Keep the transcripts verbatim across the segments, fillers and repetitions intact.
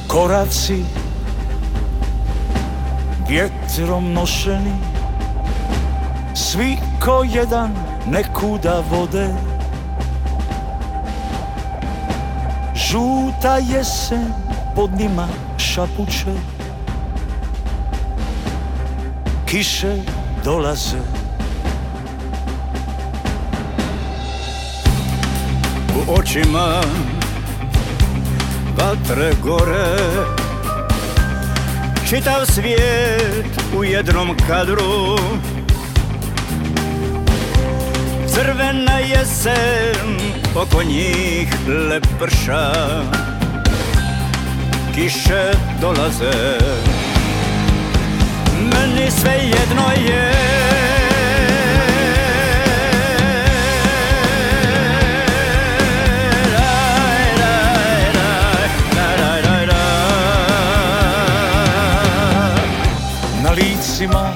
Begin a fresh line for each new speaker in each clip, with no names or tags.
Koraci vjetrom nošeni, svi ko jedan nekuda vode. Žuta jesen pod njima šapuće, kiše dolaze.
U očima vatre gore, čitav svijet u jednom kadru. Crvena jesen oko njih leprša, kiše dolaze. Meni sve jedno je,
na licima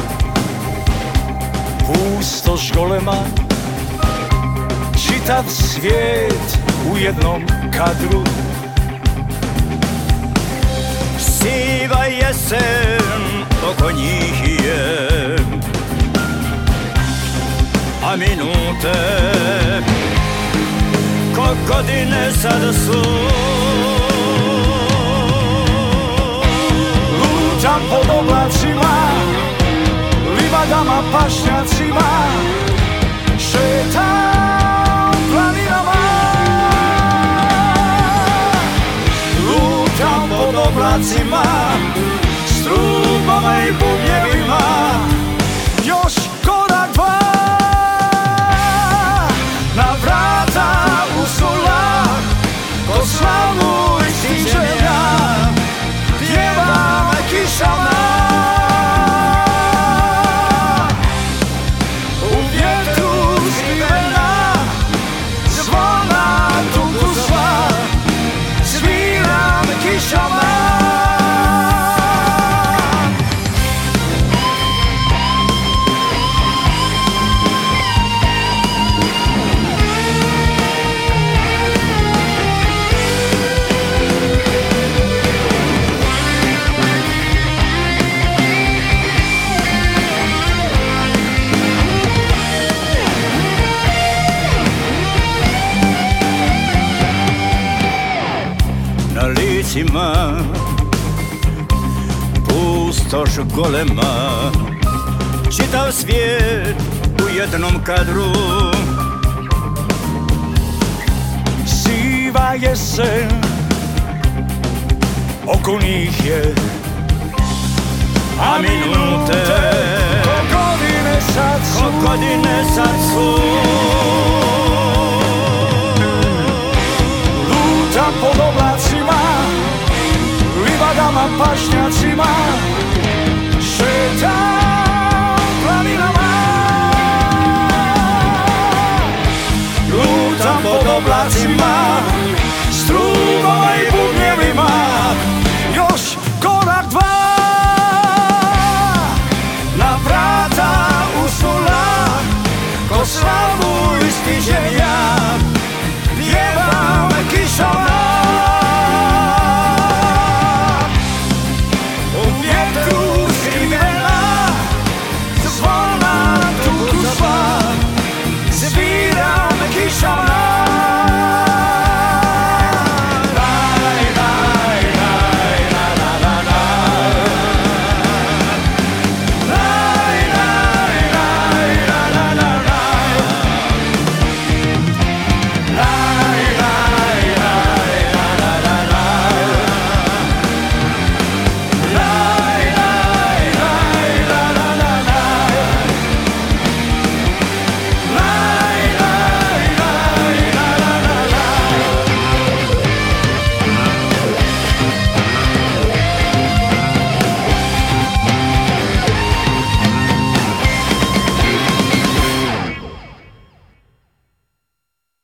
pustoš golema, čitav svijet u jednom kadru.
Siva jesen oko njih je, a minute ko godine sad su.
Lutam pod oblacima, livadama, pašnjacima, šetam planinama. Lutam pod oblacima, strumama i bubnjevima, još korak dva, na vrata usula, ko slavu i sinđenja, pjevam kišama. U vjetru skrivena, zvona tuku sva, sviram kišama.
Na licima pustoš golema, čitav svijet u jednom kadru.
Siva jesen oko njih je,
a minute
ko godine sad su.
ko godine sad su.
Lutam pod oblacima, livadama, pašnjacima, šetam